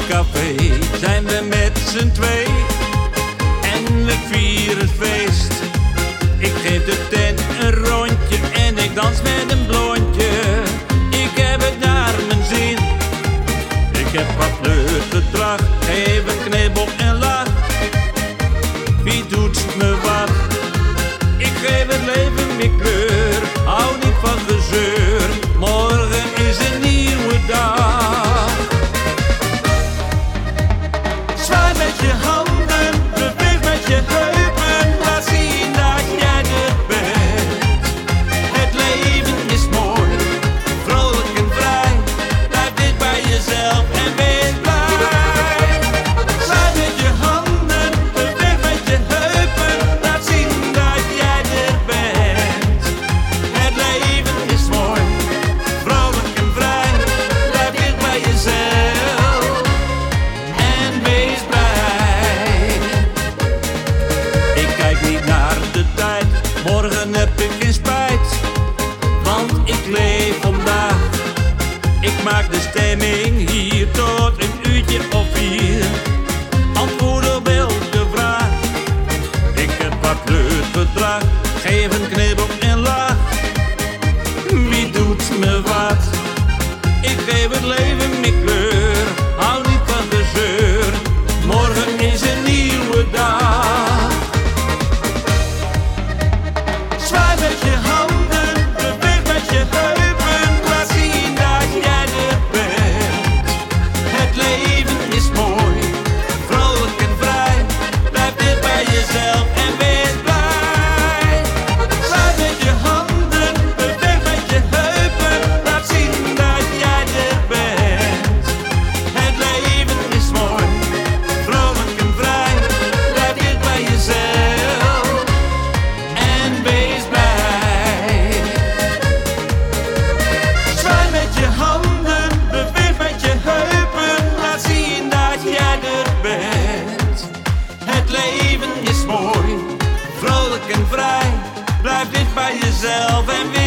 café zijn we met z'n twee en we vieren het feest. Ik geef de tent een rondje en ik dans met een blondje. Ik heb het naar mijn zin. Ik heb wat leuk geef een knibbel en lach. Wie doet me wat? Ik geef het leven meer kleur, hou niet van gezeur. Morgen is een nieuwe dag. Zwaai met je handen, beweeg met je heupen, laat zien dat jij er bent. Het leven is mooi, vrolijk en vrij, blijf dicht bij jezelf en wees blij. Zwaai met je handen, beweeg met je heupen, laat zien dat jij er bent. Het leven is mooi, vrolijk en vrij, blijf dicht bij jezelf en wees blij. Ik kijk niet naar de tijd, morgen heb ik geen spijt, want ik leef vandaag. Ik maak de stemming hier tot een uurtje of 4. Antwoord op elke vraag. Ik heb wat leuk gedrag, geef een knibbel en lach. Wie doet me wat? Ik geef het leven meer kleur, hou niet van gezeur. Morgen is een nieuwe dag. Zwaai met je handen, beweeg met je heupen, laat zien dat jij er bent. Het leven is mooi, vrolijk en vrij, blijf dicht bij jezelf en wees blij. Zwaai met je handen, beweeg met je heupen, laat zien dat jij er bent. Het leven is mooi, vrolijk en vrij, blijf dicht bij jezelf en wees blij. Zwaai met je handen, beweeg met je heupen, laat zien dat jij er bent. Het leven is mooi, vrolijk en vrij, blijf dicht bij jezelf en wees